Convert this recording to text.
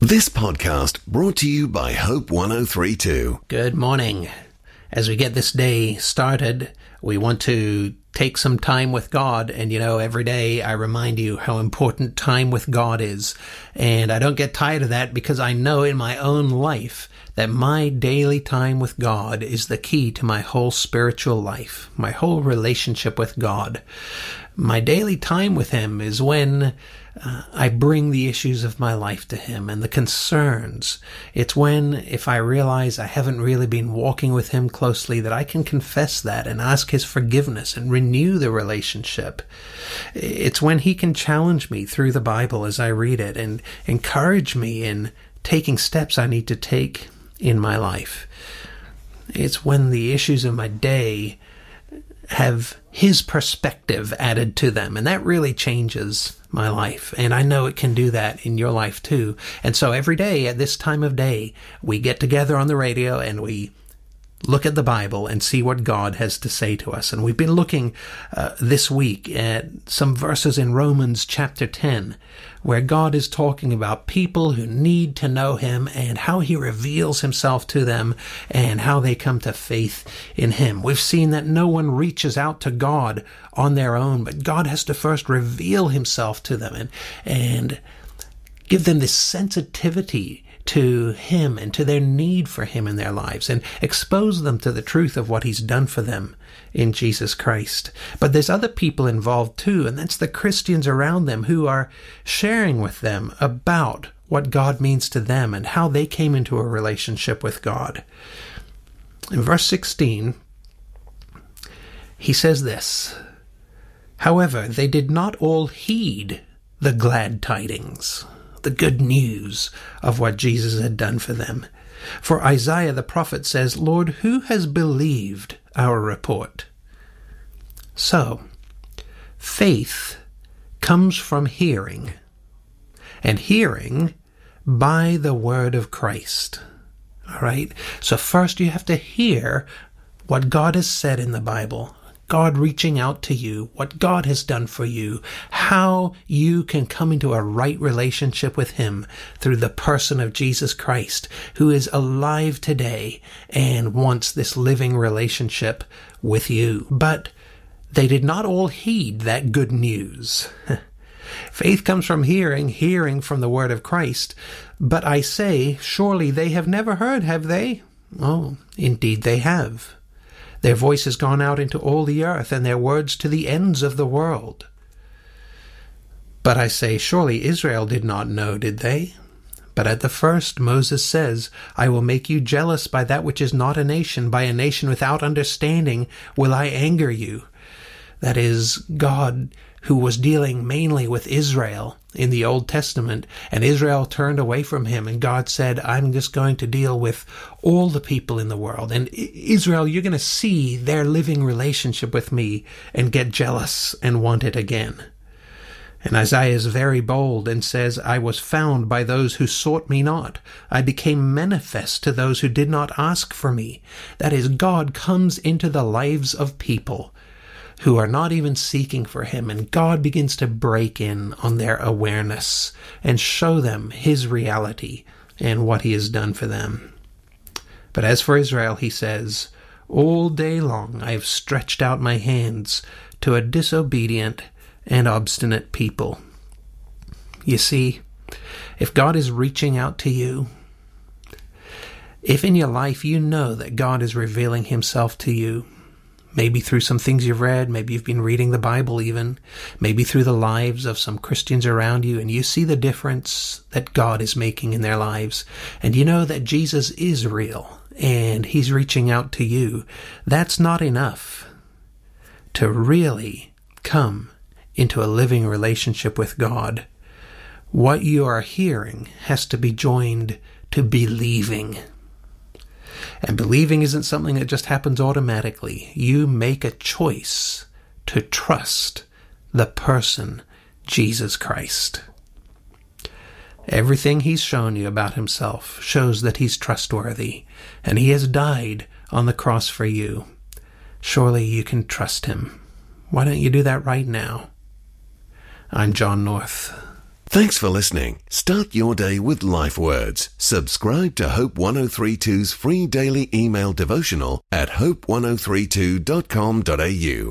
This podcast brought to you by Hope 103.2. Good morning. As we get this day started, we want to take some time with God. And every day I remind you how important time with God is. And I don't get tired of that because I know in my own life that my daily time with God is the key to my whole spiritual life, my whole relationship with God. My daily time with Him is when I bring the issues of my life to Him and the concerns. It's when, if I realize I haven't really been walking with Him closely, that I can confess that and ask His forgiveness and renew the relationship. It's when He can challenge me through the Bible as I read it and encourage me in taking steps I need to take in my life. It's when the issues of my day have His perspective added to them, and that really changes my life. And I know it can do that in your life too. And so every day at this time of day, we get together on the radio and we look at the Bible and see what God has to say to us. And we've been looking this week at some verses in Romans chapter 10, where God is talking about people who need to know Him and how He reveals Himself to them and how they come to faith in Him. We've seen that no one reaches out to God on their own, but God has to first reveal Himself to them and give them this sensitivity to Him and to their need for Him in their lives and expose them to the truth of what He's done for them in Jesus Christ. But there's other people involved too, and that's the Christians around them who are sharing with them about what God means to them and how they came into a relationship with God. In verse 16, he says this, "However, they did not all heed the glad tidings," the good news of what Jesus had done for them. For Isaiah the prophet says, "Lord, who has believed our report?" So, faith comes from hearing, and hearing by the word of Christ. All right? So first you have to hear what God has said in the Bible, God reaching out to you, what God has done for you, how you can come into a right relationship with Him through the person of Jesus Christ, who is alive today and wants this living relationship with you. But they did not all heed that good news. Faith comes from hearing, hearing from the word of Christ. But I say, surely they have never heard, have they? Oh, indeed they have. Their voice has gone out into all the earth, and their words to the ends of the world. But I say, surely Israel did not know, did they? But at the first Moses says, I will make you jealous by that which is not a nation, by a nation without understanding will I anger you. That is, God, who was dealing mainly with Israel in the Old Testament, and Israel turned away from Him, and God said, I'm just going to deal with all the people in the world. And Israel, you're going to see their living relationship with me and get jealous and want it again. And Isaiah is very bold and says, I was found by those who sought me not. I became manifest to those who did not ask for me. That is, God comes into the lives of people who are not even seeking for Him, and God begins to break in on their awareness and show them His reality and what He has done for them. But as for Israel, He says, all day long I have stretched out my hands to a disobedient and obstinate people. You see, if God is reaching out to you, if in your life you know that God is revealing Himself to you, maybe through some things you've read, maybe you've been reading the Bible even, maybe through the lives of some Christians around you, and you see the difference that God is making in their lives, and you know that Jesus is real, and He's reaching out to you, that's not enough to really come into a living relationship with God. What you are hearing has to be joined to believing. And believing isn't something that just happens automatically. You make a choice to trust the person, Jesus Christ. Everything He's shown you about Himself shows that He's trustworthy, and He has died on the cross for you. Surely you can trust Him. Why don't you do that right now? I'm John North. Thanks for listening. Start your day with Life Words. Subscribe to Hope 1032's free daily email devotional at hope1032.com.au.